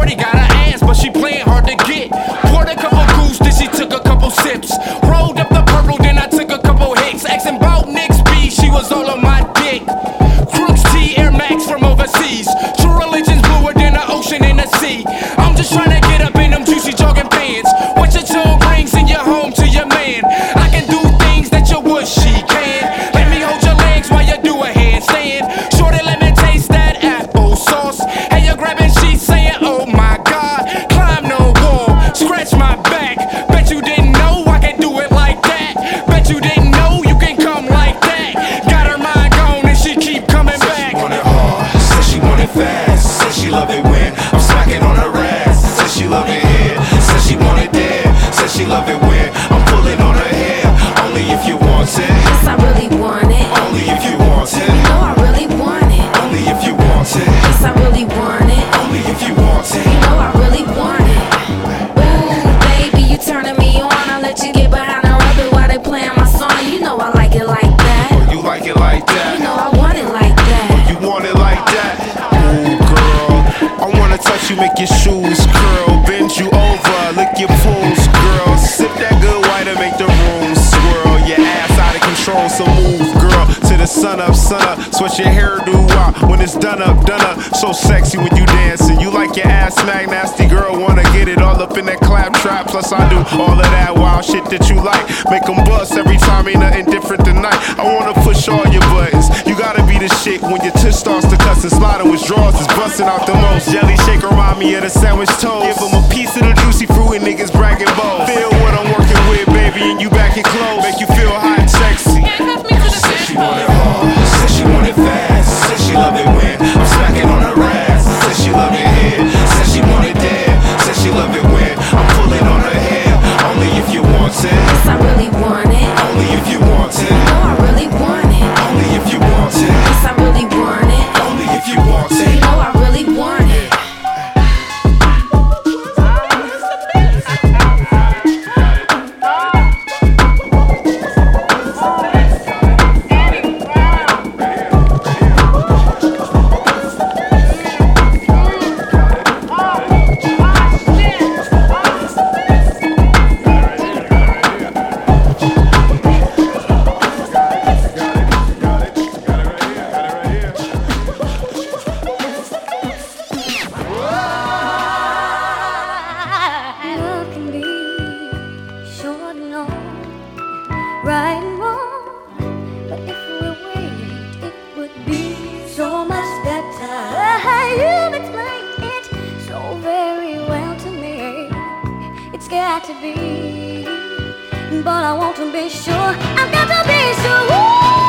Shorty got her ass, but she playing hard to get. Poured a couple goose, then she took a couple sips. Rolled up the purple, then I took a couple hits. Asking about Nick's B, she was all on my dick. Crooks T, Air Max from overseas. True religion's bluer than the ocean and the sea. I'm just trying to get up in them juicy jogging pants. What your tone brings in your home to your man. I can do things that your wish she can. Let me hold your legs while you do a handstand. Shorty, let me taste that applesauce. Hey, you're grabbing sheets saying, oh my God. Climb the wall, scratch my back. Bet you didn't know I can do it like that. Bet you didn't know you can come like that. Got her mind gone and she keep coming back. Said she want it hard, said she want it fast. Said she love it when I'm smacking on her ass. Said she love it here, said she want it there. Said she love it when I'm pulling on her hair. Only if you want it. Yes, I really want it. Only if you want it. You know I really want it. Only if you want it. Yes, I really want it. Only if you want it. You know I really want it. Ooh, baby, you turning me on. I let you get behind the rubber while they playing my song. You know I like it like that. Oh, you like it like that? You know I want it like that. You want it like that? Ooh, girl, I wanna touch you, make your shoes curl, bend you over, lick your pulls, girl. Sip that good white and make the room swirl. Your ass out of control, so move, girl. To the sun up, switch your hairdo out when it's done up. So sexy when you dancing. You like your ass smack, nasty girl, wanna get it all up in that clap trap. Plus I do all of that wild shit that you like. Make them bust every time, ain't nothing different tonight. I wanna push all your buttons. You gotta be the shit when your tush starts to cuss and sliding with draws is busting out the most. Jelly shake remind me of the sandwich toast. Give them a piece of the juicy fruit and niggas bragging both. Feel what I'm working with, baby, and you back and close. Make you feel hot and sexy. Said she want it hard, said she want it fast. Said she love it when I'm smacking on her ass. Said she love it here, said she want it there. Said she love it when I'm pulling on her hair. Only if you want it. Yes, I really want it. Only if you want it. You know I really want it. Only if you want it. Yes, I really want it. Only if you want it. You know I really want it. Love can be short and long, right and wrong. But if we wait, it would be so much better. You've explained it so very well to me. It's got to be, but I want to be sure. I've got to be sure. Ooh.